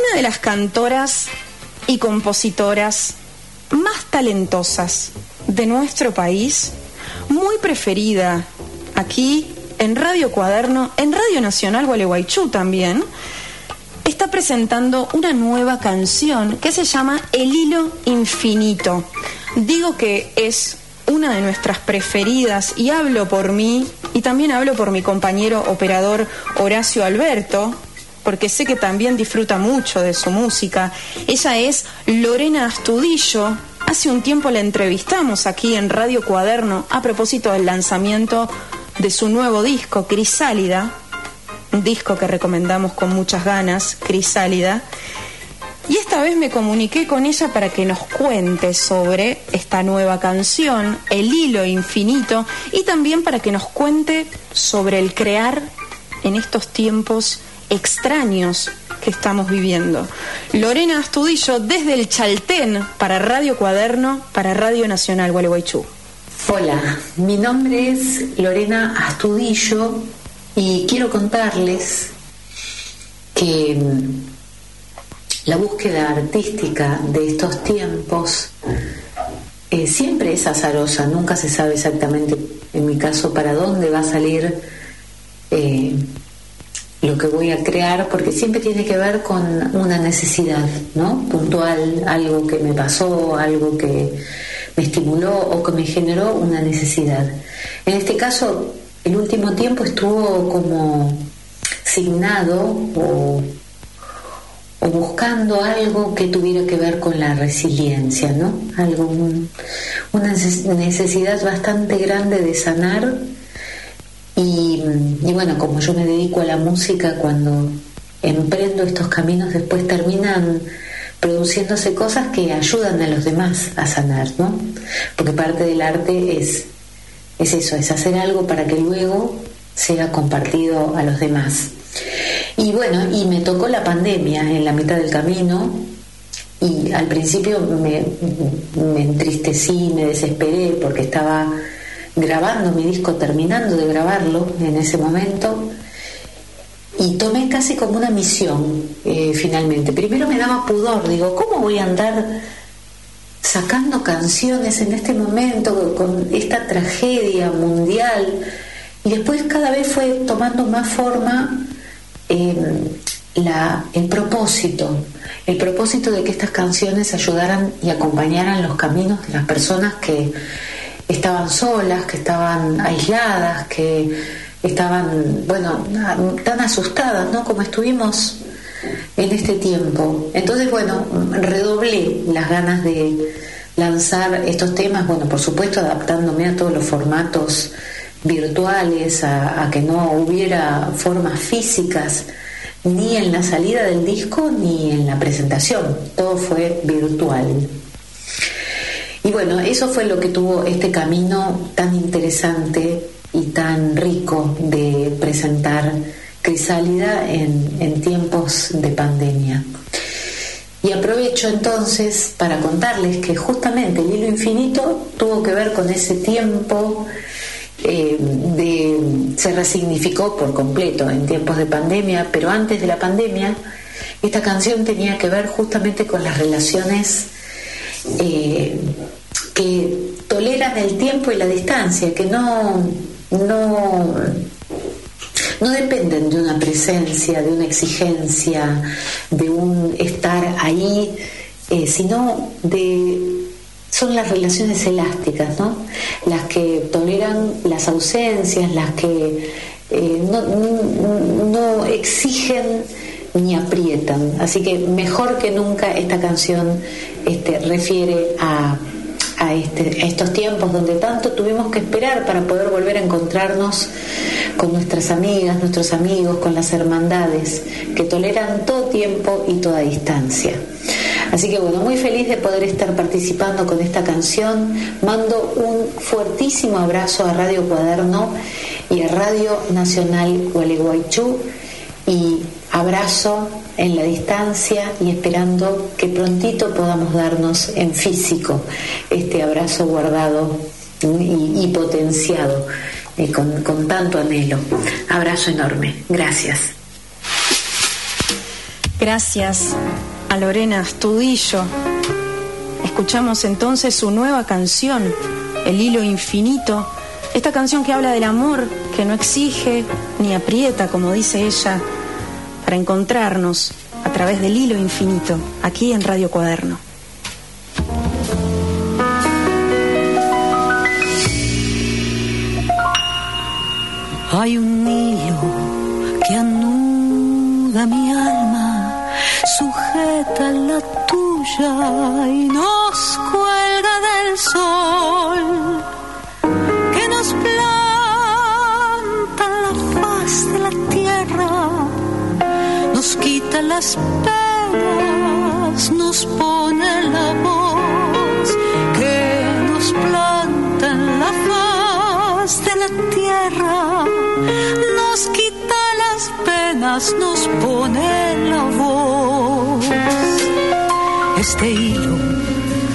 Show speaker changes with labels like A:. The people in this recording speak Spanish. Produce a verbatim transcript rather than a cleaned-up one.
A: una de las cantoras y compositoras más talentosas de nuestro país, muy preferida aquí en Radio Cuaderno, en Radio Nacional Gualeguaychú también, está presentando una nueva canción que se llama El Hilo Infinito. Digo que es una de nuestras preferidas y hablo por mí y también hablo por mi compañero operador Horacio Alberto, porque sé que también disfruta mucho de su música. Ella es Lorena Astudillo. Hace un tiempo la entrevistamos aquí en Radio Cuaderno a propósito del lanzamiento de su nuevo disco, Crisálida, un disco que recomendamos con muchas ganas, Crisálida. Y esta vez me comuniqué con ella para que nos cuente sobre esta nueva canción, El Hilo Infinito, y también para que nos cuente sobre el crear en estos tiempos extraños que estamos viviendo. Lorena Astudillo desde el Chaltén para Radio Cuaderno, para Radio Nacional Gualeguaychú.
B: Hola, mi nombre es Lorena Astudillo y quiero contarles que la búsqueda artística de estos tiempos eh, siempre es azarosa, nunca se sabe exactamente, en mi caso, para dónde va a salir eh, lo que voy a crear, porque siempre tiene que ver con una necesidad, ¿no? Puntual, algo que me pasó, algo que me estimuló o que me generó una necesidad. En este caso, el último tiempo estuvo como signado o, o buscando algo que tuviera que ver con la resiliencia, ¿no? Algo, un, una necesidad bastante grande de sanar. Y, y bueno, como yo me dedico a la música, cuando emprendo estos caminos después terminan produciéndose cosas que ayudan a los demás a sanar, ¿no? Porque parte del arte es, es eso, es hacer algo para que luego sea compartido a los demás. Y bueno, y me tocó la pandemia en la mitad del camino y al principio me, me entristecí, me desesperé porque estaba grabando mi disco, terminando de grabarlo en ese momento, y tomé casi como una misión eh, finalmente. Primero me daba pudor, digo, ¿cómo voy a andar sacando canciones en este momento con esta tragedia mundial? Y después cada vez fue tomando más forma eh, la, el propósito, el propósito de que estas canciones ayudaran y acompañaran los caminos de las personas que estaban solas, que estaban aisladas, que estaban, bueno, tan asustadas, ¿no? Como estuvimos en este tiempo. Entonces, bueno, redoblé las ganas de lanzar estos temas, bueno, por supuesto adaptándome a todos los formatos virtuales, a, a que no hubiera formas físicas ni en la salida del disco ni en la presentación, todo fue virtual. Y bueno, eso fue lo que tuvo este camino tan interesante y tan rico de presentar Crisálida en, en tiempos de pandemia. Y aprovecho entonces para contarles que justamente El Hilo Infinito tuvo que ver con ese tiempo eh, de, se resignificó por completo en tiempos de pandemia, pero antes de la pandemia esta canción tenía que ver justamente con las relaciones Eh, que toleran el tiempo y la distancia, que no, no, no dependen de una presencia, de una exigencia, de un estar ahí, eh, sino de son las relaciones elásticas, ¿no? Las que toleran las ausencias, las que eh, no, no, no exigen ni aprietan. Así que mejor que nunca esta canción este, refiere a, a, este, a estos tiempos donde tanto tuvimos que esperar para poder volver a encontrarnos con nuestras amigas, nuestros amigos, con las hermandades que toleran todo tiempo y toda distancia. Así que bueno, muy feliz de poder estar participando con esta canción. Mando un fuertísimo abrazo a Radio Cuaderno y a Radio Nacional Gualeguaychú, y abrazo en la distancia y esperando que prontito podamos darnos en físico este abrazo guardado y, y potenciado eh, con, con tanto anhelo. Abrazo enorme. Gracias.
A: Gracias a Lorena Astudillo. Escuchamos entonces su nueva canción, El Hilo Infinito. Esta canción que habla del amor, que no exige ni aprieta, como dice ella, para encontrarnos a través del hilo infinito, aquí en Radio Cuaderno.
C: Hay un hilo que anuda mi alma, sujeta la tuya y nos cuelga del sol, que nos planta la faz de la tierra, nos quita las penas, nos pone la voz, que nos planta en la faz de la tierra, nos quita las penas, nos pone la voz. Este hilo